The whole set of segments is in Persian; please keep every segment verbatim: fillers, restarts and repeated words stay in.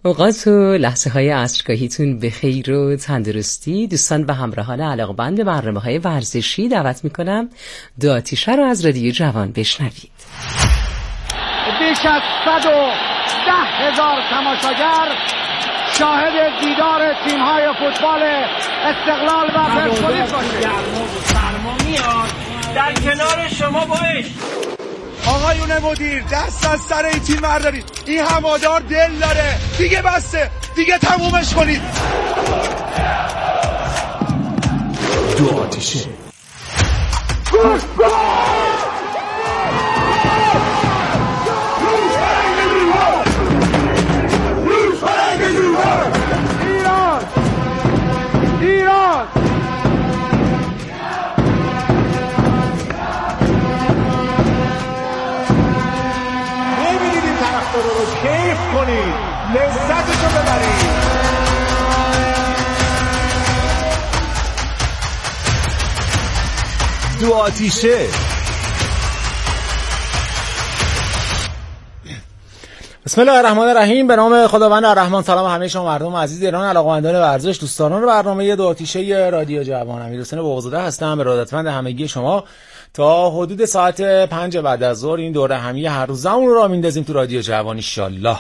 اوقات و لحظه های عصرگاهیتون به خیر و تندرستی. دوستان و همراهان علاقه‌مند به برنامه‌های ورزشی دعوت میکنم دو آتیشه رو از رادیو جوان بشنوید. بیش از صد و ده هزار تماشاگر شاهد دیدار تیم‌های فوتبال استقلال و پرسپولیس باشه. سرما میاد در کنار شما باش. آقایون مدیر دست از سر این تیم بردارید. این هوادار دل داره. دیگه بسته. دیگه تمومش کنید. دو آتیشه. ایران ایران ببینید این طرفدارا رو کیف کنید، لذتشو ببرید. دو آتیشه. بسم الله الرحمن الرحیم. به نام خداوند الرحمن. سلام همه شما مردم عزیز ایران، علاقه‌مندان ورزش، دوستان برنامه دو آتیشه رادیو جوان. امیرحسین بغض‌زاده هستم، ارادتمند همگی شما. تا حدود ساعت پنج بعد از ظهر این دوره همی هر روزمون رو را میندازیم تو رادیو جوان ان شاء الله.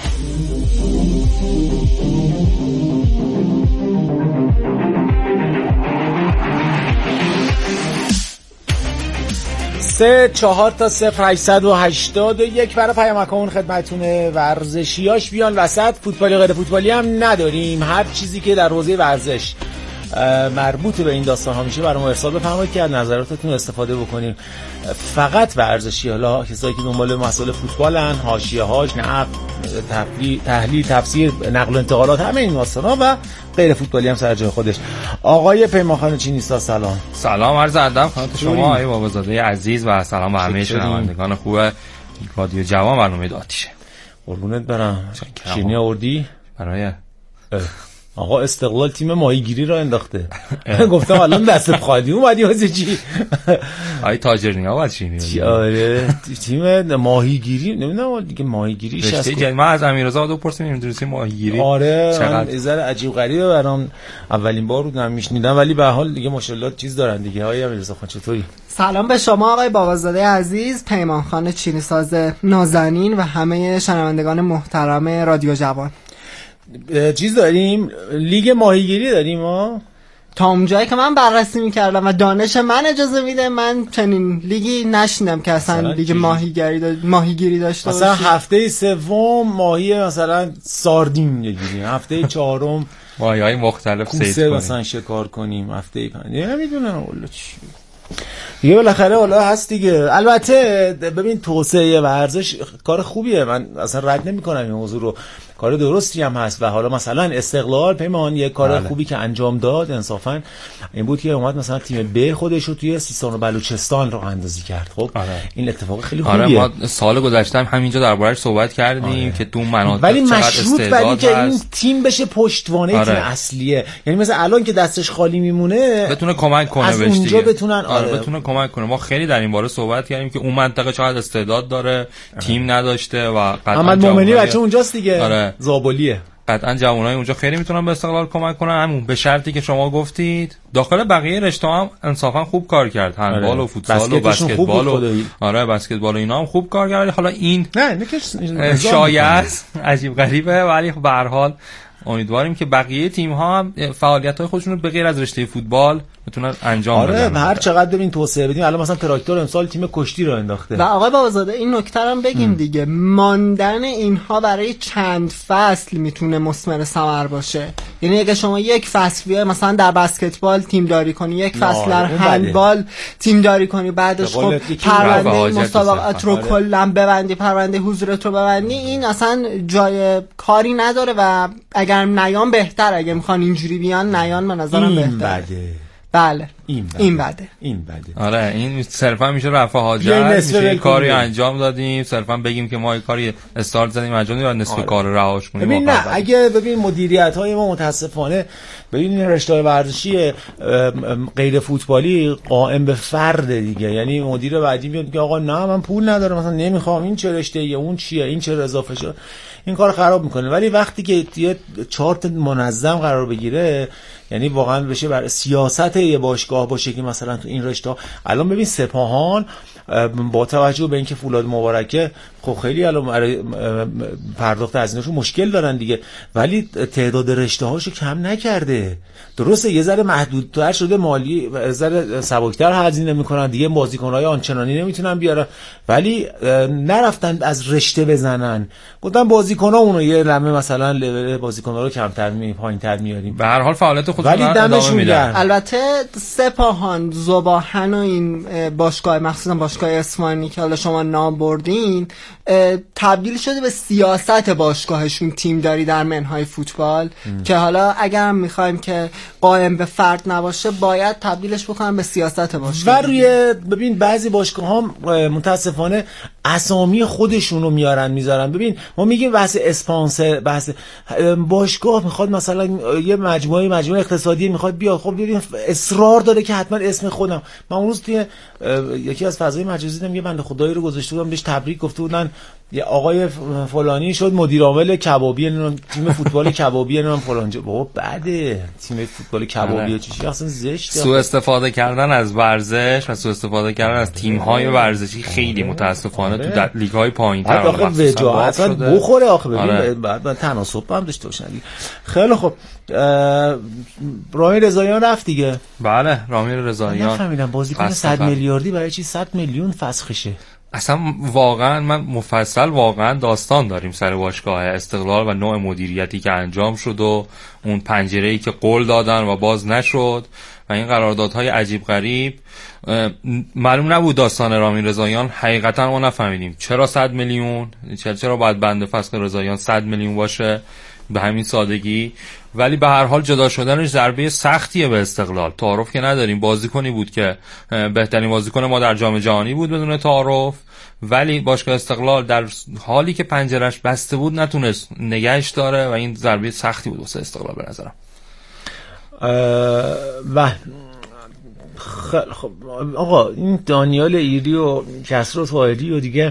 سه چهار تا صفر هشتصد و هشتاد و یک برای پیامکمون خدمتونه. ورزشیاش بیان وسط، فوتبالی غیر فوتبالی هم نداریم. هر چیزی که در حوزه ورزش مربوط به این داستان ها میشه برای ما ارسال بفرمایید که از نظراتتون استفاده بکنیم. فقط ورزشی، حالا کسایی که دنبال مسائل فوتبالن، حاشیه‌هاش، نقد، تحلیل، تحلیل، تفسیر، نقل و انتقالات، همه این داستانا و غیر فوتبالی هم سر جای خودش. آقای پیمانخان چینیستا سلام. سلام، عرض ادب خدمت شما آقای بابازاده عزیز و سلام به همه شنوندگان خوب رادیو جوان برنامه دو آتیشه. قربونت برم. شیرینی آوردی؟ برای آقا استقلال تیم ماهیگیری را انداخته. گفتم الان دست خالی اومدی واسه چی؟ آی تاجرنیا باید چی؟ آره تیم ماهیگیری، نمیدونم دیگه ماهیگیری رشته جدید. ما از امیررضا بپرسیم نمیدونستی ماهیگیری. آره چقدر ذره عجیب غریبه برام، اولین بار بود نمیشنیدم، ولی به هر حال دیگه ماشاءالله چیز دارن دیگه. آقای امیررضا خان چطوری؟ سلام به شما آقای بابازاده عزیز، پیمانخان چینی ساز نازنین و همه شنوندگان محترم رادیو جوان. چیز داریم، لیگ ماهیگیری داریم ها. تا اونجایی که من بررسی میکردم و دانش من اجازه میده، من چنین لیگی نشنیدم که اصلا لیگ ماهیگیری دا... ماهیگیری داشته باشه. مثلا هفته سوم ماهی مثلا ساردین میگیریم، هفته چهارم ماهی‌های مختلف صید کنیم، مثلا شکار کنیم، هفته پنجم نمیدونم والله چی دیگه بالاخره حالا هست دیگه. البته ببین توسعه ورزش کار خوبیه، من اصلا رد نمی‌کنم این موضوع رو، کار درستی هم هست. و حالا مثلا استقلال پیمان یک کار بله. خوبی که انجام داد انصافا این بود که اومد مثلا تیم ب خودش رو توی سیستان و بلوچستان راه اندازی کرد. خب آره. این اتفاق خیلی خوبیه. آره ما سال گذشته هم همینجا درباره‌اش صحبت کردیم آره. که تو مناطق ولی مشروط بر که این تیم بشه پشتوانه آره. تیم اصلیه، یعنی مثلا الان که دستش خالی میمونه بتونه کمک کنه از بهش اونجا دیگه. بتونن آره. آره بتونه کمک کنه. ما خیلی در این باره صحبت کردیم که اون منطقه چقدر استعداد داره آره. تیم نداشته و قطعا محمد مومنی بچه اونجاست دیگه آره. زابلیه، قطعا جوانای اونجا خیلی میتونن به استقلال کمک کنن، همون به شرطی که شما گفتید داخل بقیه رشته هم انصافا خوب کار کرد، هندبال آره. و فوتبال و بسکتبال و آره بسکتبال و اینا هم خوب کار کرد. حالا این نه شاید عجیب غریبه، ولی به هر حال امیدواریم که بقیه تیم ها هم فعالیت‌های خودشون رو به غیر از رشته فوتبال بتونن انجام آره بدن. آره هر چقدر ببین توسعه بدیم. الان مثلا تراکتور امسال تیم کشتی رو انداخته. و آقای بابازاده این نکته رو هم بگیم ام. دیگه ماندن اینها برای چند فصل میتونه مثمر ثمر باشه. یعنی اگه شما یک فصل بیای مثلا در بسکتبال تیم داری کنی، یک فصل در هندبال تیم داری کنی، بعدش خب پرونده مسابقات رو کلا ببندی، پرونده حضورت رو ببندی، این اصلا جای کاری نداره و اگر نیان بهتر، اگه میخوان اینجوری بیان نیان به نظرم بهتره. بده. بله این بده این بده این بده آره این صرفا میشه رفع حاجت، میشه کاری انجام دادیم، صرفا بگیم که ما کاری استارت زدیم انجام دادیم و نصف آره. کار رهاش کنیم. ببین نه اگه ببین مدیریت‌های ما متاسفانه ببین رشته ورزشی غیر فوتبالی قائم به فرد دیگه، یعنی مدیر بعدی میاد که آقا نه من پول ندارم مثلا نمیخوام این چه رشته‌ایه اون چیه این چه اضافه شد، این کار خراب میکنه. ولی وقتی که یه چارت منظم قرار بگیره، یعنی واقعا بشه بر سیاست یه باشگاه باشه که مثلا تو این رشته الان ببین سپاهان با توجه به اینکه فولاد مبارکه خب خیلی الان پرداخت هزینه‌شون مشکل دارن دیگه، ولی تعداد رشته‌هاشو کم نکرده. درسته یه ذره محدودتر شده، مالی یه ذره سبکتر هزینه میکنن دیگه، بازیکن‌های آنچنانی نمیتونن بیارن، ولی نرفتن از رشته بزنن، گفتن بازیکن‌ها اونو یه لمه مثلا لول بازیکن‌ها رو کمتر می پایین‌تر میاریم، به هر حال فعالیت خودشون ولی دمشون میدن. البته سپاهان ذوباهن و این باشگاه مخصوصا باشگاه اصفهانی که حالا شما نام بردین تبدیل شده به سیاست باشگاهشون تیمداری در منهای فوتبال ام. که حالا اگر میخوایم که قائم به فرد نباشه باید تبدیلش بکنن به سیاست باشگاه. و روی ببین بعضی باشگاه ها متاسفانه اسامی خودشون رو میارن میذارن. ببین ما میگیم بحث اسپانسر، بحث باشگاه میخواد مثلا یه مجموعه مجموعه اقتصادی میخواد بیاد، خب ببین اصرار داره که حتما اسم خودم. من اون روز توی یکی از فضای مجازی دیدم یه بنده خدایی رو گذاشته بودم بهش تبریک گفته بودن، یه آقای فلانی شد مدیر عامل کبابی تیم فوتبال کبابی نمیدونم فلان جا. بابا بعده تیم فوتبال کبابی چیزی اصلا زشته. سوء استفاده کردن از ورزش و سوء استفاده کردن از تیم‌های ورزشی خیلی متاسفانه تو در لیگ‌های پایین‌تر آخه وجاهت بخوره آخه ببین بعد تناسب هم داشته باشن. خیلی خب رامین رضاییان رفت دیگه. بله رامین رضاییان نفهمیدم بازیکن صد میلیاردی برای چی صد میلیون فسخشه. اصلا واقعا من مفصل واقعا داستان داریم سر باشگاه استقلال و نوع مدیریتی که انجام شد و اون پنجره‌ای که قول دادن و باز نشد و این قراردادهای عجیب غریب. معلوم نبود داستان رامین رضاییان، حقیقتا ما نفهمیدیم چرا صد میلیون، چرا چرا باید بند فسخ رضاییان صد میلیون باشه به همین سادگی. ولی به هر حال جدا شدنش ضربه سختیه به استقلال. تعارف که نداریم، بازیکنی بود که بهترین بازیکن ما در جام جهانی بود بدون تعارف، ولی باشگاه استقلال در حالی که پنجرش بسته بود نتونست نگهش داره و این ضربه سختی بود واسه استقلال به نظرم. و خب آقا این دانیال ایری و کسرا طاهری و دیگه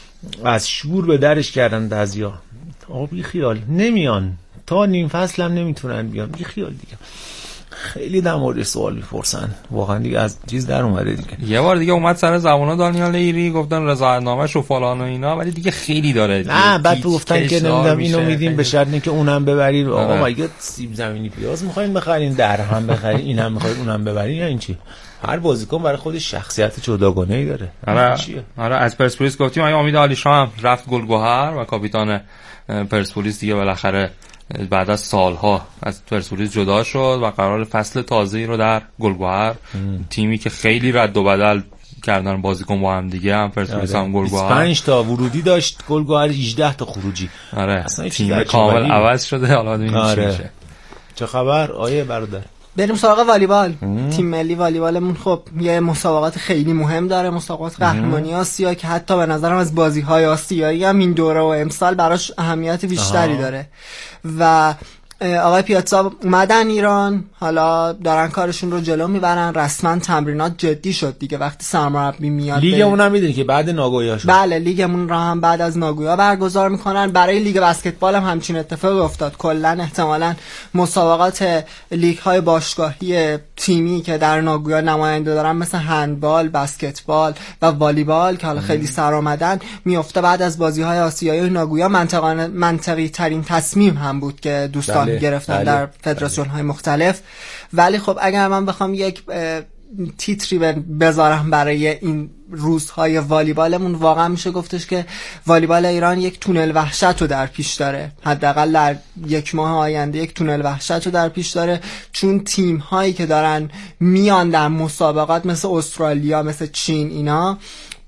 از شور به درش کردن دزیا. آقا بی خیال نمیان تا نیم فصل هم نمیتونن بیان، بی خیال دیگه. خیلی در مورد سوال میپرسن واقعا دیگه، از چیز در اومده دیگه. یه بار دیگه اومد سر زبونا دانیال ایری گفتن رضایت‌نامه‌ش و فلان و اینا، ولی دیگه خیلی داره دیگه. نه بعد گفتن که نمیدونم اینو میدیم به شرطی که اونم ببرید. آقا مگه سیب زمینی پیاز میخواین بخرین، در هم بخرین، اینم میخواین اونم ببرین، یا این چی؟ هر بازیکن برای خودش شخصیت جداگانه‌ای داره. آره آره از پرسپولیس گفتیم آیا امید علیشاه هم رفت گلگهر و کاپیتان پرسپولیس دیگه بالاخره بعد از سالها از پرسپولیس جدا شد و قرار فصل تازه‌ای رو در گلگهر، تیمی که خیلی رد و بدل کردن بازیکن با هم دیگه، هم پرسپولیس هم گلگهر بیست و پنج تا ورودی داشت گلگهر، هجده تا خروجی. آره تیم کامل عوض شده. حالا ببینیم چی میشه. چه خبر آیه برادر؟ بریم سراغ والیبال. تیم ملی والیبالمون خب یه مسابقات خیلی مهم داره، مسابقات قهرمانی آسیا که حتی به نظرم از بازی‌های آسیایی هم این دوره و امسال براش اهمیت بیشتری آها. داره و آقای پیاتزا اومدن ایران، حالا دارن کارشون رو جلو میبرن. رسما تمرینات جدی شد دیگه وقتی سرمربی میاد. لیگمون هم میدونی که بعد ناگویا شد. بله لیگمون رو هم بعد از ناگویا برگزار میکنن. برای لیگ بسکتبال هم همچین اتفاقی افتاد. کلا احتمالاً مسابقات لیگ های باشگاهی تیمی که در ناگویا نماینده دارن مثل هندبال، بسکتبال و والیبال که حالا خیلی سر اومدن میفته بعد از بازی های آسیایی ناگویا. منطقاً منطقی ترین تصمیم هم بود که دوستان بله، گرفتن بله، در فدراسیون های مختلف. ولی خب اگر من بخوام یک تیتری بذارم برای این روزهای والیبالمون، واقعا میشه گفتش که والیبال ایران یک تونل وحشت رو در پیش داره. حداقل در یک ماه آینده یک تونل وحشت رو در پیش داره، چون تیم هایی که دارن میان در مسابقات مثل استرالیا، مثل چین، اینا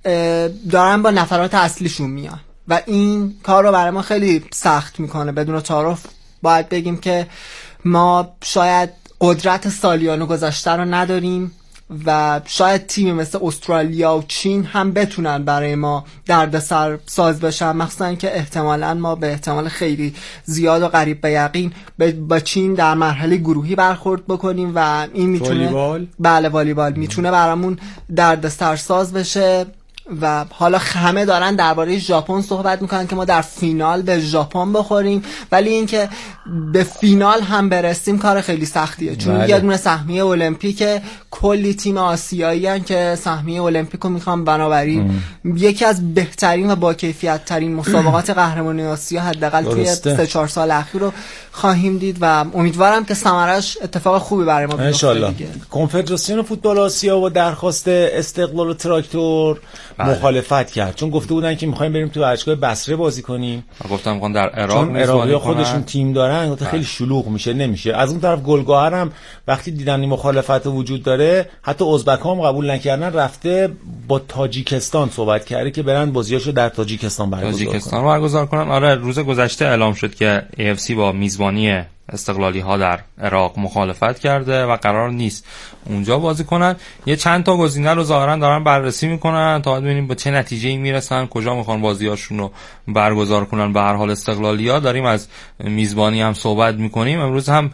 دارن با نفرات اصلیشون میان و این کار رو برای ما خیلی سخت میکنه. بدون تعارف باید بگیم که ما شاید قدرت سالیان گذشته رو نداریم و شاید تیم مثل استرالیا و چین هم بتونن برای ما دردسر ساز بشن، مخصوصا که احتمالاً ما به احتمال خیلی زیاد و قریب به یقین با چین در مرحله گروهی برخورد بکنیم و این میتونه والیبال بله والیبال میتونه برامون دردسر ساز بشه. و حالا همه دارن درباره ژاپن صحبت میکنن که ما در فینال به ژاپن بخوریم، ولی اینکه به فینال هم برسیم کار خیلی سختیه، چون بله. یه دونه سهمیه المپیک، کلی تیم آسیایی هن که سهمیه المپیک رو میخوان، بنابراین یکی از بهترین و با کیفیت ترین مسابقات قهرمانی آسیا حداقل توی سه چهار سال اخیر رو خواهیم دید و امیدوارم که ثمرش اتفاق خوبی برای ما بیفته دیگه. کنفدراسیون فوتبال آسیا با درخواست استقلال تراکتور بله. مخالفت کرد، چون گفته بودن که می‌خوایم بریم تو ورزشگاه بصره بازی کنیم. گفتم می‌خوان در عراق، چون عراقی‌ها خودشون تیم دارن، گفته خیلی شلوغ میشه، نمیشه. از اون طرف گلگهر هم وقتی دیدن این مخالفت وجود داره، حتی ازبک‌ها هم قبول نکردن، رفته با تاجیکستان صحبت کرده که برن بازیاشو در تاجیکستان برگزار کنن. تاجیکستان برگزار کنن. آره روز گذشته اعلام شد که ای اف سی با میزبانی استقلالی ها در عراق مخالفت کرده و قرار نیست اونجا بازی کنن. یه چند تا گزینه رو ظاهرا دارن بررسی میکنن تا ببینیم به چه نتیجه‌ای میرسن، کجا میخوان بازیاشون رو برگزار کنن. به هر حال استقلالی ها داریم از میزبانی هم صحبت میکنیم. امروز هم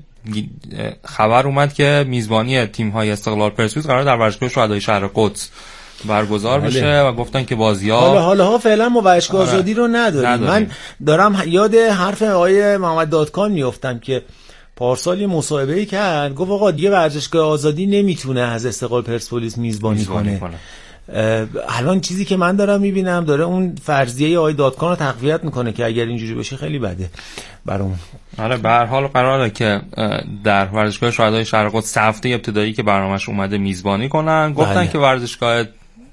خبر اومد که میزبانی تیم های استقلال پرسپولیس قرار در ورزشگاه شهدای شهر قدس برگزار بله. بشه و گفتن که بازی‌ها حالا حالا ها فعلا ما ورزشگاه آزادی رو نداریم. نداریم. من دارم یاد حرف آقای محمد دادکان میافتم که پارسال یه مصاحبه‌ای کرد، گفت آقا دیگه ورزشگاه آزادی نمیتونه از استقلال پرسپولیس میزبانی, میزبانی کنه, کنه. الان چیزی که من دارم میبینم داره اون فرضیه آقای دادکان رو تقویت میکنه که اگر اینجوری بشه خیلی بده برامون. آره به هر حال قراره که در ورزشگاه شهدای شهر قدس هفته ابتدایی که برنامه‌اش اومده میزبانی کنن. گفتن بله. که ورزشگاه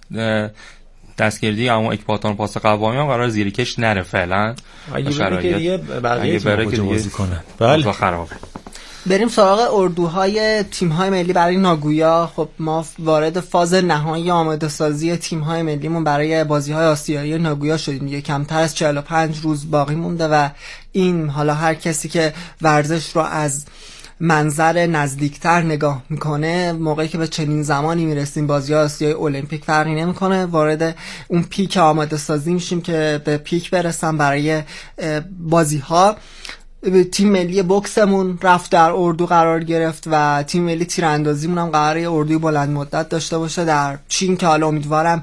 دستگیردی اما اکباتان پاس قوامی هم قرار زیر کش نره فعلا. اگه بره که دیگه بقیه بره که بازی کنن. بله خرابه. بریم سراغ اردوهای تیم‌های ملی برای ناگویا. خب ما وارد فاز نهایی آماده سازی تیم‌های ملیمون برای بازی‌های آسیایی ناگویا شدیم. دیگه کمتر از چهل و پنج روز باقی مونده و این حالا هر کسی که ورزش رو از منظر نزدیکتر نگاه میکنه، موقعی که به چنین زمانی میرسیم بازی‌های آسیای المپیک فرقی نمیکنه، وارد اون پیک آماده سازی میشیم که به پیک برسن برای بازی‌ها. تیم ملی بوکسمون رفت در اردو قرار گرفت و تیم ملی تیراندازیمون هم قراره اردوی بلند مدت داشته باشه در چین که حالا امیدوارم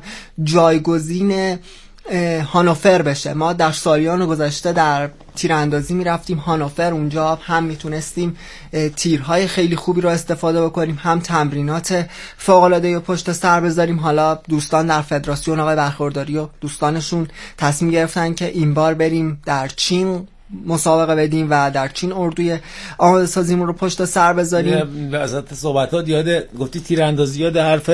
جایگزین هانوفر بشه. ما در سالیان گذشته در تیراندازی میرفتیم هانوفر، اونجا هم میتونستیم تیرهای خیلی خوبی رو استفاده بکنیم، هم تمرینات فوق‌العاده رو پشت سر بذاریم. حالا دوستان در فدراسیون آقای برخورداری و دوستانشون تصمیم گرفتن که این بار بریم در چین مسابقه بدیم و در چین اردوی آماده سازیمون رو پشت سر بذاریم. وسط صحبتات یاد گفتی تیراندازی، یاد حرف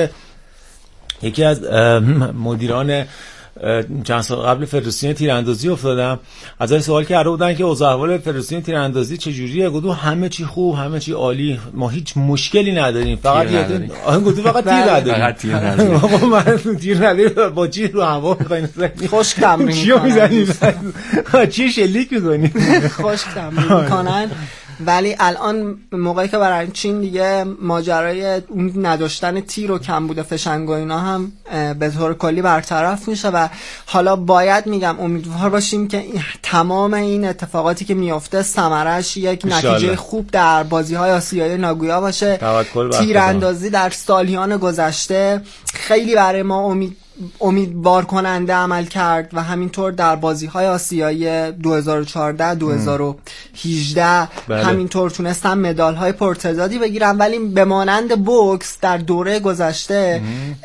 یکی از مدیران چند سال قبل فدراسیون تیراندازی افتادم، ازش سوال کرده بودن که اوضاع احوال فدراسیون تیراندازی چجوریه؟ گفتم همه چی خوب، همه چی عالی، ما هیچ مشکلی نداریم، فقط یه آن گفتم فقط تیر نداریم. فقط تیر نداریم. ما من تیر نداریم، با چی رو هوا می‌خوایم بزنیم؟ خوش تمرین چی می‌زنیم؟ چی شلیک می‌کنیم؟ خوش تمرین می‌کنن. ولی الان موقعی که برای چین دیگه ماجرای اون نداشتن تیر و کمبود فشنگ و اینا هم به طور کلی برطرف میشه و حالا باید میگم امیدوار باشیم که تمام این اتفاقاتی که میفته ثمرش یک نتیجه خوب در بازی‌های آسیایی ناگویا باشه. تیراندازی در سالیان گذشته خیلی برای ما امید امیدوار کننده عمل کرد و همینطور در بازی‌های آسیایی دو هزار و چهارده دو هزار و هجده بله. همینطور تونستن مدال‌های پرتعدادی بگیرن، ولی به مانند بوکس در دوره گذشته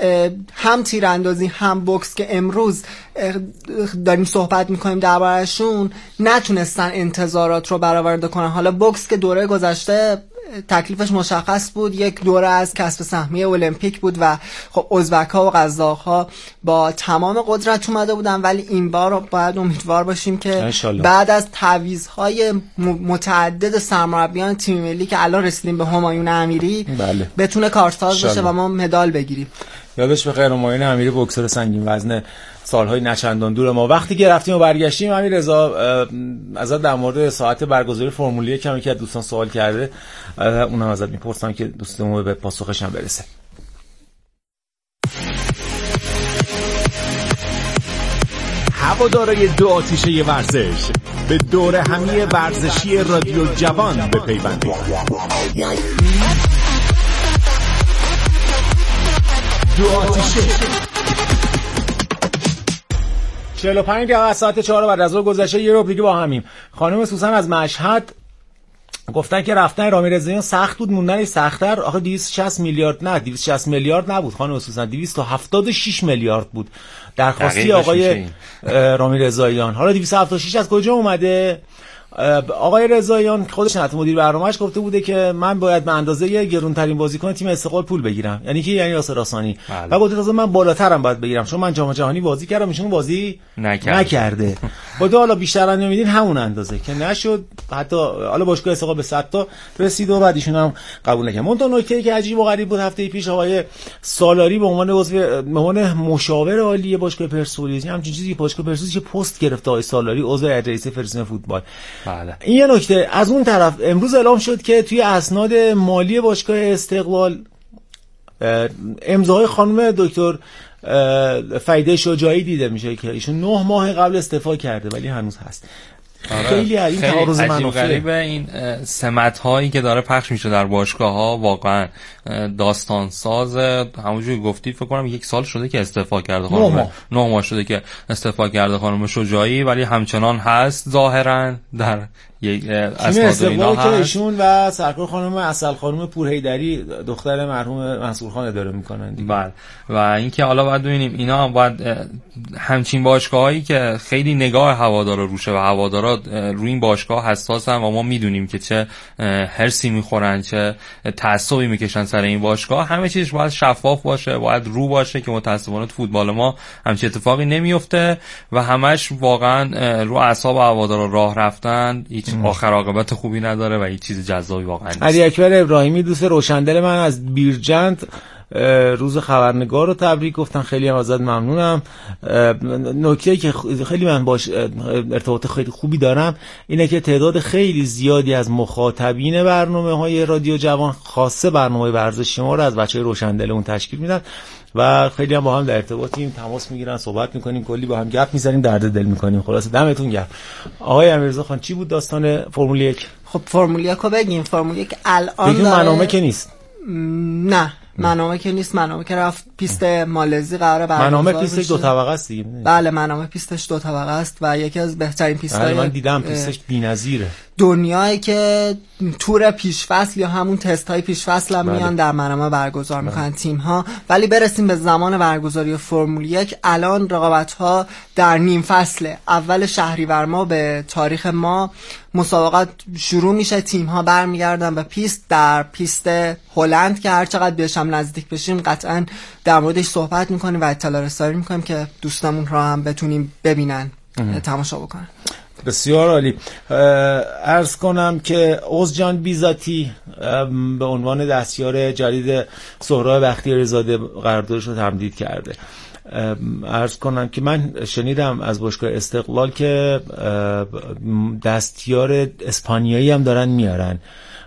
هم تیراندازی هم بوکس که امروز داریم صحبت می‌کنیم درباره‌شون نتونستن انتظارات رو برآورده کنن. حالا بوکس که دوره گذشته تکلیفش مشخص بود، یک دوره از کسب سهمیه المپیک بود و خب ازبک‌ها و قزاق‌ها با تمام قدرت اومده بودن، ولی این بار باید امیدوار باشیم که بعد از تعویض‌های متعدد سرمربیان تیم ملی که الان رسیدیم به همایون امیری بله. بتونه کارساز بشه و ما مدال بگیریم. یادش بخیر همایون امیری بوکسور سنگین وزن سالهای نچندان دور ما. وقتی که رفتیم و برگشتیم همین رضا ازت در مورد ساعت برگزاری فرمول یک کمی که دوستان سوال کرده، اونم ازت میپرسم که دوستمون به پاسخش هم برسه. هوادارای دو آتیشه ورزش به دور همی ورزشی رادیو جوان بپیوندید. دو آتیشه چهل و پنج دقیقه ساعت چهار بعد از ظهر گذشته. یه رو دیگه با همیم. خانم سوسن از مشهد گفتن که رفتن رامی رضاییان سخت بود، موندنش سخت‌تر. آخه دویست و شصت میلیارد نه دویست و شصت میلیارد نبود خانم سوسن، دویست و هفتاد و شش میلیارد بود درخواستی آقای رامی رضاییان. حالا دویست و هفتاد و شش از کجا اومده؟ آقای رضاییان خودش نت مدیر برنامه‌اش گفته بوده که من باید به اندازه گرونترین بازیکن تیم استقلال پول بگیرم، یعنی که یعنی یاسر رسانی، و گفته تازه من بالاترم باید بگیرم چون من جام جهانی بازی کردم ایشون بازی نکرده, نکرده. با حالا بیشتر انجام میدین همون اندازه که نشد، حتی حالا باشگاه استقلال به صد تا رسید و بعد ایشون هم قبول نکرد. اون تا نکته‌ای که عجیب و غریب بود هفته پیش آقای سالاری به عنوان عضو به عنوان مشاور عالی باشگاه پرسپولیس همچین چیزی باشگاه پرسپولیس که پست گرفت آقای سالاری عضو رئیس فدراسیون فوتبال. بله این یه نکته. از اون طرف امروز اعلام شد که توی اسناد مالی باشگاه استقلال امضای خانم دکتر فیده شجاعی دیده میشه که ایشون نه ماه قبل استعفا کرده ولی هنوز هست. آره. خیلی این تعارض منافع به این سمت هایی که داره پخش میشه در باشگاه ها واقعا داستان ساز. همونجوری گفتید فکر کنم یک سال شده که استعفا کرده خانم، نه ماه. ماه شده که استعفا کرده خانم شجاعی، ولی همچنان هست ظاهرا در یک اسناد اینا که ایشون و سرکار خانم اصل خانم پورحیدری دختر مرحوم منصور خان اداره میکنن. بله و اینکه حالا باید ببینیم اینا هم باید همچین باشگاهایی که خیلی نگاه هوادارا روشه و هوادارا روی این باشگاه حساسن و ما میدونیم که چه هرسی میخورن چه تعصبی میکشن سر این باشگاه، همه چیزش باید شفاف باشه، باید رو باشه که متاسفانه فوتبال ما همچین اتفاقی نمیفته و همش واقعا رو اعصاب هوادارا راه رفتن هیچ آخر عاقبت خوبی نداره و هیچ چیز جذابی واقعا نیست. علی اکبر ابراهیمی دوست روشندل من از بیرجند روز خبرنگار رو تبریک گفتن، خیلی هم ازت ممنونم. نکته‌ای که خیلی من باش ارتباط خیلی خوبی دارم اینه که تعداد خیلی زیادی از مخاطبین برنامه‌های رادیو جوان خاصه برنامه‌های ورزشی ما رو از بچه‌های روشندل اون تشکیل میدن و خیلی هم با هم در ارتباطیم، تماس میگیرن، صحبت میکنیم، کلی با هم گپ میزنیم، درد دل میکنیم. خلاص دمتون گرم. آقای امیررضا خان چی بود داستان فرمول یک؟ خب فرمول یک رو بگیم. فرمول یک الان بگیم منامه که نیست. نه منامه که نیست، منامه که رفت پیست مالزی قراره برگزار منامه پیستش دو طبقه است دیگه. بله منامه پیستش دو طبقه است و یکی از بهترین پیست‌های من دیدم پیستش بی‌نظیره دنیایی که تور پیشفصل یا همون تست‌های پیشفصل هم میان در منامه برگزار میکنن تیم‌ها. ولی برسیم به زمان برگزاری فرمول یک. الان رقابت‌ها در نیم فصل اول شهریور ما به تاریخ ما مسابقات شروع میشه، تیم‌ها برمیگردن به پیست. در پیست هلند که هر چقدر بهش هم نزدیک بشیم قطعاً در موردش صحبت میکنیم و اطلاع رسانی میکنیم که دوستمون را هم بتونیم ببینن، تماشا بکنن. بسیار عالی. عرض کنم که اوزجان بیزاتی به عنوان دستیار جدید سهراب بختیاری زاده قراردادش رو تمدید کرده. عرض کنم که من شنیدم از باشگاه استقلال که دستیار اسپانیایی هم دارن میارن.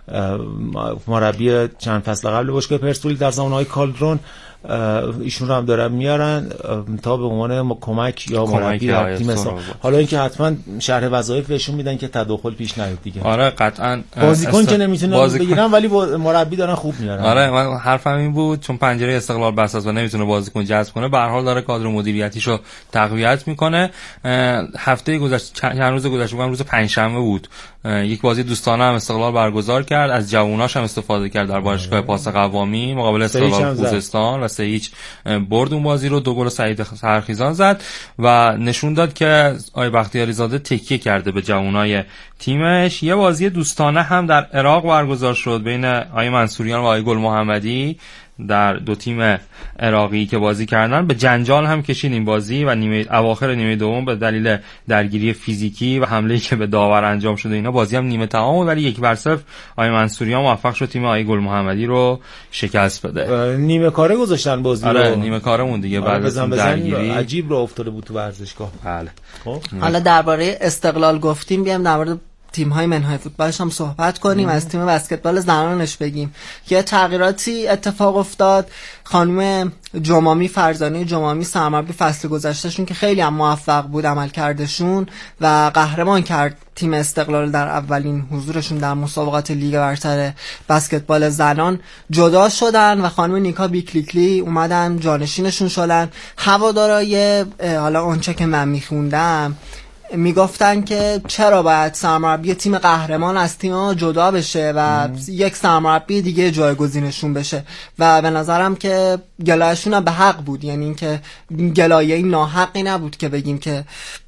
مربی چند فصل قبل باشگاه پرسپولیس در زمانهای کالدرون ایشون رو هم دارن میارن تا به عنوان کمک یا مربی در تیم استقلال. حالا اینکه حتما شرح وظایف بهشون میدن که تداخل پیش نیاد دیگه. آره قطعا بازیکن است... که نمیتونن بازیکن... بگیرن ولی مربی دارن خوب میارن. آره من حرفم این بود چون پنجره استقلال بس است و نمیتونه بازیکن جذب کنه، به هر حال داره کادر مدیریتیشو تقویت میکنه. هفته گذشته چند روز گذشته بود، روز پنجشنبه بود، یک بازی دوستانه هم استقلال برگزار کرد، از جووناش هم استفاده کرد در باشگاه پاس قوامی مقابل استقلال خوزستان و سه هیچ برد اون بازی رو. دو گل سعید سرخیزان زد و نشون داد که آقای بختیاری زاده تکیه کرده به جوانای تیمش. یه بازی دوستانه هم در عراق برگزار شد بین آقای منصوریان و آقای گل محمدی در دو تیم عراقی که بازی کردن. به جنجال هم کشید این بازی و نیمه اواخر نیمه دوم به دلیل درگیری فیزیکی و حمله‌ای که به داور انجام شده اینا بازی هم نیمه تمام بود، ولی یک بر صفر آقای منصوریان موفق شد تیم آقای گل محمدی رو شکست بده. نیمه کاره گذاشتن بازی آره رو. نیمه کاره مون دیگه بعد از درگیری عجیب رو افتاده بود تو ورزشگاه. بله. خب حالا درباره استقلال گفتیم، بیام در مورد تیم‌های منهای فوتبالش هم صحبت کنیم. ام. از تیم بسکتبال زنانش بگیم که تغییراتی اتفاق افتاد. خانم جمامی، فرزانه جمامی، سرمربی فصل گذشتهشون که خیلی هم موفق بود عملکردشون و قهرمان کرد تیم استقلال در اولین حضورشون در مسابقات لیگ برتر بسکتبال زنان، جدا شدن و خانم نیکا بیکلیکلی اومدن جانشینشون شدن. هوادارای حالا اونچه که من میخوندم میگفتن که چرا باید سرمربی تیم قهرمان از تیم جدا بشه و ام. یک سرمربی دیگه جایگزینشون بشه و به نظرم که گلایشون هم به حق بود. یعنی اینکه گلایه ناحقی نبود که بگیم که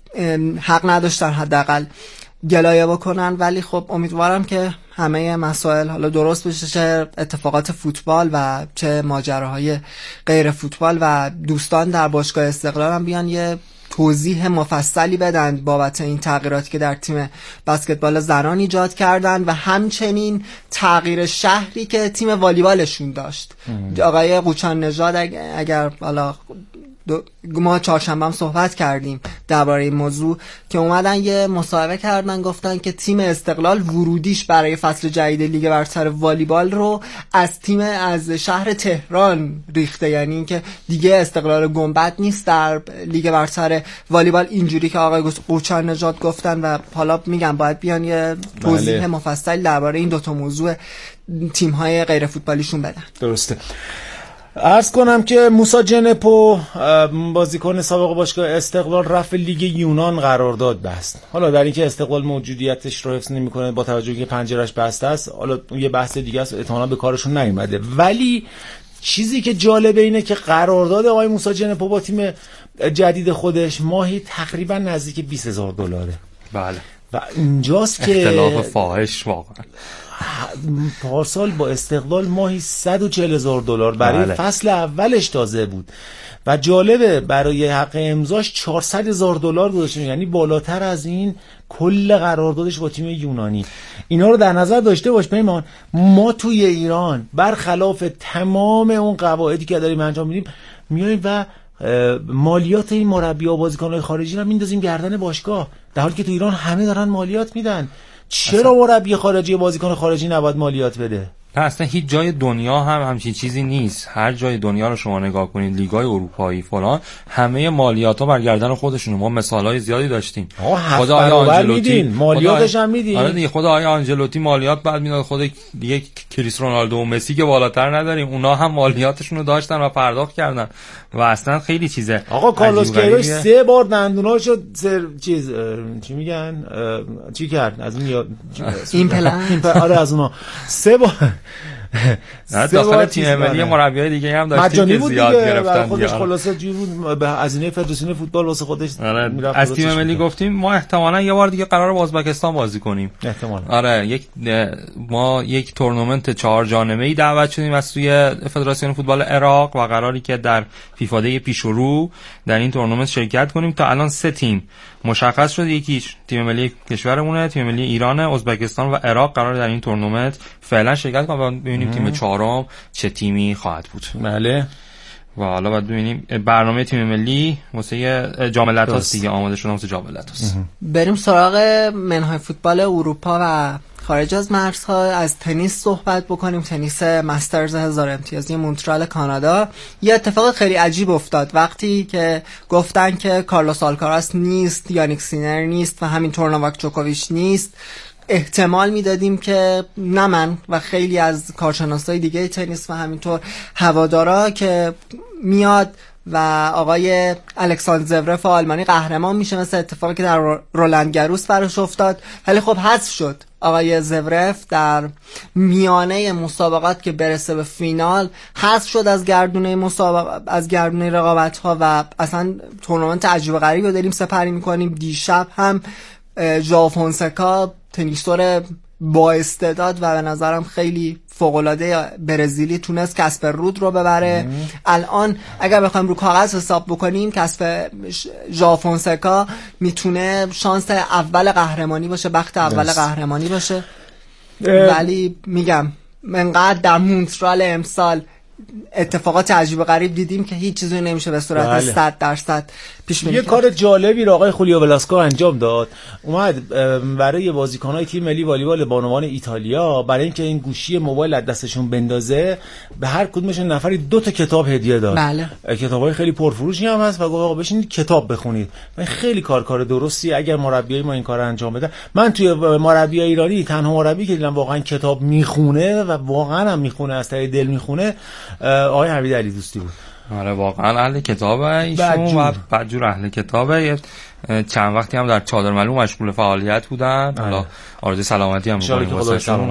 حق نداشتن حداقل گلایه بکنن، ولی خب امیدوارم که همه مسائل حالا درست بشه، چه اتفاقات فوتبال و چه ماجراهای غیر فوتبال، و دوستان در باشگاه استقلال هم بیان یه توضیح مفصلی بدن بابت این تغییراتی که در تیم بسکتبال زنان ایجاد کردن و همچنین تغییر شهری که تیم والیبالشون داشت. آقای قوچان نژاد اگر حالا ما چهارشنبه هم صحبت کردیم درباره این موضوع که اومدن یه مصاحبه کردن، گفتن که تیم استقلال ورودیش برای فصل جدید لیگ برتر والیبال رو از تیم از شهر تهران ریخته. یعنی اینکه دیگه استقلال گنبد نیست در لیگ برتر والیبال، اینجوری که آقای قوچان نژاد گفتن. و حالا میگم باید بیان یه توضیح بله. مفصل درباره این دوتا موضوع تیم‌های غیر فوتبالیشون بدن. درسته. عرض کنم که موسی جنپو بازیکن سابق باشگاه استقلال رفت لیگ یونان قرارداد بست. حالا در اینکه استقلال موجودیتش رو حفظ نمی‌کنه با توجه که پنجره‌اش بسته است، حالا یه بحث دیگه است، احتمالاً به کارشون نیومده. ولی چیزی که جالبه اینه که قرارداد آقای موسی جنپو با تیم جدید خودش ماهی تقریبا نزدیک بیست هزار دلاره. بله. و اینجاست که اختلاف فاحش واقعا. پارسال با استقلال ماهی صد و چهل هزار دلار برای بله. فصل اولش تازه بود و جالبه برای حق امضاش چهارصد هزار دلار گذاشته، یعنی بالاتر از این کل قراردادش با تیم یونانی. اینا رو در نظر داشته باش پیمان. ما توی ایران برخلاف تمام اون قواعدی که داریم انجام میدیم میایم و مالیات این مربی و بازیکن‌های خارجی رو میندازیم گردن باشگاه، در حالی که تو ایران همه دارن مالیات میدن. چرا مربی خارجی بازیکن خارجی نباید مالیات بده؟ اصلا هیچ جای دنیا هم همچین چیزی نیست. هر جای دنیا رو شما نگاه کنید، لیگای اروپایی فلان، همه مالیات‌ها بر گردن خودشونه. ما مثالای زیادی داشتیم. خدا آقای آنجلوتی مالیاتش هم میدین. آره دیگه، خدا آقای آنجلوتی مالیات بعد میداد. خود دیگه کریس رونالدو و مسی که بالاتر نداریم، اونا هم مالیاتشون رو داشتن و پرداخت کردن و اصلا خیلی چیزه. آقا کارلوس کیروش سه بار دندوناشو سر چیز چی میگن چی کرد از این این پلن آره از اونها سه بار داخل تیم ملی مربیای دیگه هم داشتیم که زیاد گرفتن. خودش خلاصه جی بود به هزینه فدراسیون فوتبال واسه خودش. از تیم ملی گفتیم ما احتمالاً یه بار دیگه قراره با ازبکستان بازی کنیم. احتمالاً. آره یک ما یک تورنمنت چهار جانبه‌ای دعوت شدیم از سوی فدراسیون فوتبال عراق و قراری که در فیفا دی پیش رو در این تورنمنت شرکت کنیم. تا الان سه تیم مشخص شد، یکیش تیم ملی کشورمونه، تیم ملی ایران، ازبکستان و عراق قرار در این تورنمنت فعلا شرکت کنن و ببینیم تیم چهارم چه تیمی خواهد بود. بله. و حالا باید ببینیم برنامه تیم ملی واسه جام ملت‌هاست دیگه، آماده شدن واسه جام ملت‌هاست. بریم سراغ منهای فوتبال اروپا و خارج از مرزها. از تنیس صحبت بکنیم. تنیس مسترز هزار امتیازی مونترال کانادا. یه اتفاق خیلی عجیب افتاد وقتی که گفتن که کارلوس آلکاراس نیست، یانیک سینر نیست و همینطور نوواک جوکوویچ نیست. احتمال میدادیم که نه من و خیلی از کارشناسای دیگه تنیس و همینطور هوادارا که میاد و آقای الکساندر زورف آلمانی قهرمان میشه، مثل اتفاقی که در رولند گاروس براش افتاد. ولی خب حذف شد آقای زورف در میانه مسابقات که برسه به فینال، حذف شد از گردونه مسابقات، از گردونه رقابت ها و اصلا تورنمنت عجیب و غریبی رو داریم سپری میکنیم. دیشب هم ژائو فونسکا تنیسور با استعداد و به نظرم خیلی فوق‌العاده برزیلی تونست کسپر رود رو ببره. مم. الان اگر بخوایم رو کاغذ حساب بکنیم کسپر ژائو فونسکا میتونه شانس اول قهرمانی باشه، بخت اول دست. قهرمانی باشه. ولی میگم منقدر در مونترال امسال اتفاقات عجیب و غریب دیدیم که هیچ چیزی نمیشه به صورت صد درصد پیش بینی یه کار جالبی رو آقای خولیو ولاسکو انجام داد. اومد برای بازیکن‌های تیم ملی والیبال بانوان ایتالیا برای اینکه این گوشی موبایل از دستشون بندازه به هر کدومشون نفری دو تا کتاب هدیه داد. بله. کتابای خیلی پرفروشی هم هست و گفت آقا بشینید کتاب بخونید. من خیلی کار کار درستی اگر مربیای ما این کارو انجام بدن. من توی مربیای ایرانی تنها مربی که دیدم واقعا کتاب میخونه و واقعا هم میخونه، از ته دل میخونه، آقای حمید علی دوستی بود. آره واقعا اهل کتابه ایشون و بدجور اهل کتابه. چند وقتی هم در چادر ملو مشغول فعالیت بودن. حالا آرزوی سلامتی هم می‌کنیم واسهشون.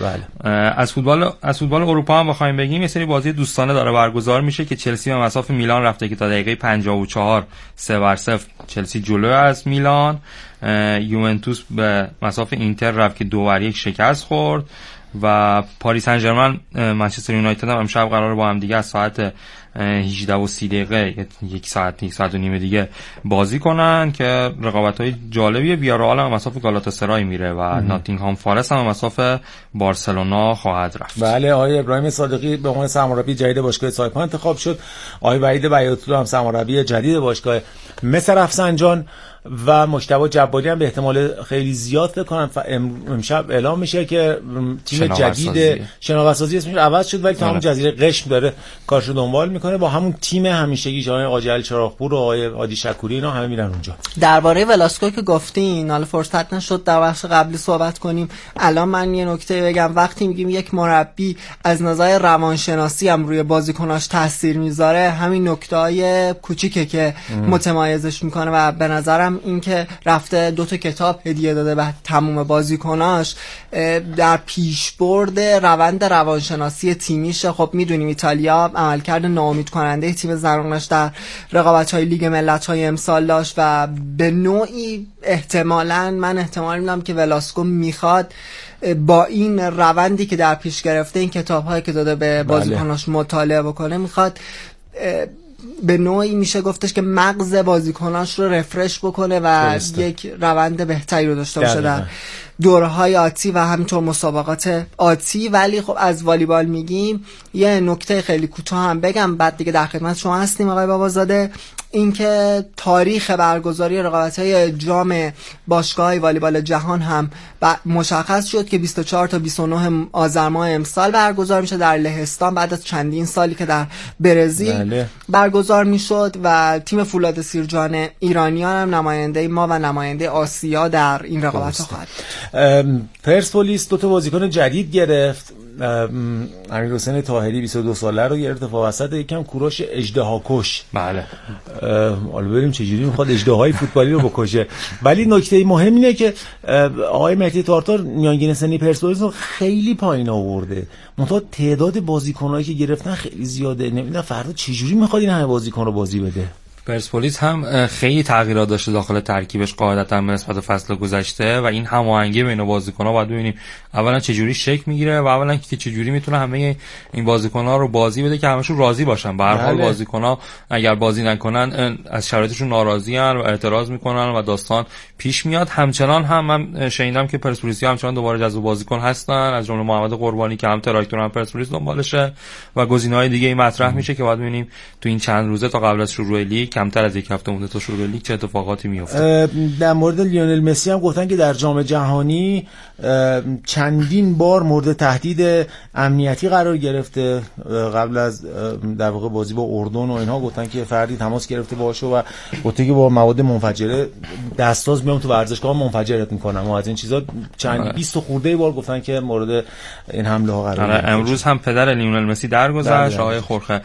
از فوتبال از فوتبال اروپا هم بخوایم بگیم، یه سری بازی دوستانه داره برگزار میشه که چلسی به مصاف میلان رفته که تا دقیقه پنجاه و چهار سه بر صفر چلسی جلو از میلان. یوونتوس به مصاف اینتر رفت که دو بر یک شکست خورد و پاریس سن ژرمن منچستر یونایتد هم امشب قراره با هم دیگه از ساعت هجده و سی دقیقه یک ساعت یک ساعت و نیم دیگه بازی کنن که رقابت‌های جالبیه. ویارال هم مساف گالاتاسرای میره و ناتینگهام فارست هم مساف بارسلونا خواهد رفت. بله، آقای ابراهیم صادقی به عنوان سرمربی جدید باشگاه سایپا انتخاب شد. آقای وحید بیاتلو هم سرمربی جدید باشگاه مس رفسنجان و مجتبی جباری هم به احتمال خیلی زیاد فکر کنم امشب اعلام میشه که تیم جدید شناورسازی اسمش عوض شد ولی تا همون جزیره قشم داره کارشو دنبال میکنه با همون تیم همیشگیش آقای قاجل چراغپور و آقای عادی شکوری، اینا همه میرن اونجا. درباره ولاسکو که گفتین حالا فرصت نشد در بخش قبلی صحبت کنیم، الان من یه نکته بگم. وقتی میگیم یک مربی از نظر روانشناسی هم روی بازیکناش تاثیر میذاره، همین نکته‌های کوچیکه که ام. متمایزش میکنه و به نظرم این که رفته دو تا کتاب هدیه داده به تمام بازیکناش در پیشبرد روند روانشناسی تیمیشه. خب میدونیم ایتالیا عملکرد ناامید کننده تیم زنانش در رقابت‌های لیگ ملت‌های امسال داشت و به نوعی احتمالاً من احتمال میدم که ولاسکو میخواد با این روندی که در پیش گرفته این کتاب‌هایی که داده به بازیکناش مطالعه بکنه، میخواد به نوعی میشه گفتش که مغز بازیکناش رو رفرش بکنه و درسته. یک روند بهتری رو داشته باشه در دوره‌های آتی و همینطور مسابقات آتی. ولی خب از والیبال میگیم یه نکته خیلی کوتاه هم بگم بعد دیگه در خدمت شما هستیم آقای بابازاده. اینکه تاریخ برگزاری رقابت‌های جام باشگاه‌های والیبال جهان هم مشخص شد که بیست و چهار تا بیست و نه آذر ماه امسال برگزار میشه در لهستان بعد از چندین سالی که در برزیل بله. برگزار میشد و تیم فولاد سیرجان ایرانیان هم نماینده ما و نماینده آسیا در این رقابت خواهد. پرسپولیس دو تا بازیکن جدید گرفت. امیرحسین طاهری بیست و دو ساله رو گرفت و وسط یکم کوروش اژدهاکش. بله. حالا بریم چجوری میخواد اژدهای فوتبالی رو بکشه. ولی نکته مهم اینه که آقای مهدی تارتار میانگین سنی پرسپولیس رو خیلی پایین آورده. منتها تعداد بازیکنایی که گرفتن خیلی زیاده. نمیدونم فردا چجوری میخواد این همه بازیکن رو بازی بده. پرسپولیس هم خیلی تغییرات داشته داخل ترکیبش قاعدتا به نسبت فصل گذشته و این هماهنگی بین بازیکن‌ها باید ببینیم اولا چه جوری شکل میگیره و اولا که چه جوری میتونه همه این بازیکن‌ها رو بازی بده که همشون راضی باشن. به هر حال بازیکن‌ها اگر بازی نکنن از شرایطشون ناراضی‌ان و اعتراض میکنن و داستان پیش میاد. همچنان هم من شنیدم که پرسپولیسی همچنان دوباره جذب بازیکن هستن، از جمله محمد قربانی که هم تراکتور هم پرسپولیس دنبالشه و گزینه‌های دیگه مطرح میشه که باید ببینیم تو این چند روزه تا قبل از شروع لیگ، کمتر از یک هفته مونده تا شروع لیگ، چه اتفاقاتی میفته. در مورد لیونل مسی هم گفتن که در جام جهانی چندین بار مورد تهدید امنیتی قرار گرفته. قبل از در واقع بازی با اردن و اینها گفتن که فردی تماس گرفته باشه و گفته که با مواد منفجره دستاز میام تو ورزشگاه منفجرت میکنم و از این چیزا چند بیست خورده بار گفتن که مورد این حمله ها قرار گرفته. امروز هم پدر لیونل مسی درگذشت، آقای خورخه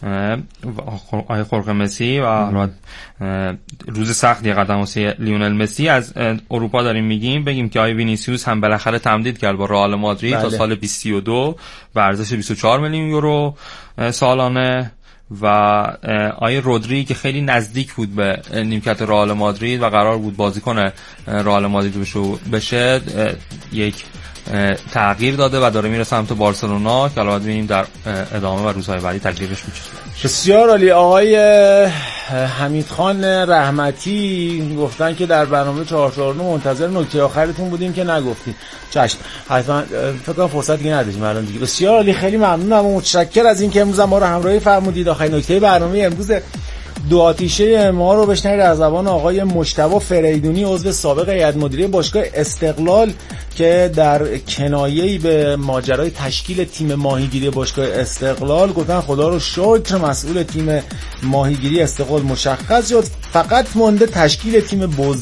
آقای خورخه مسی و البته روز سختی قدم واسه لیونل مسی. از اروپا داریم میگیم بگیم که آقای وینیسیوس هم بالاخره تمدید کرد با رئال مادرید تا سال بیست و دو به ارزش بیست و چهار میلیون یورو سالانه و آقای رودری که خیلی نزدیک بود به نیمکت رئال مادرید و قرار بود بازیکن رئال مادرید بشه یک تغییر داده و داره میره سمت بارسلونا که البته ببینیم در ادامه و روزهای بعدی تکلیفش میشه. بسیار عالی. آقای حمیدخان رحمتی گفتن که در برنامه چهار چهار نه منتظر نکته آخرتون بودیم که نگفتیم. چشم، حتما فکر کنم فرصت دیگه نداشتیم الان دیگه. بسیار عالی، خیلی ممنونم و متشکر از اینکه امروز ما رو همراهی فرمودید. آخرین نکته برنامه امروز دو آتیشه ما رو بشنوید از زبان آقای مجتبی فریدونی، عضو سابق هیئت مدیره باشگاه استقلال که در کنایه‌ای به ماجرای تشکیل تیم ماهیگیری باشگاه استقلال گفتن خدا رو شکر مسئول تیم ماهیگیری استقلال مشخص شد، فقط مونده تشکیل تیم بوز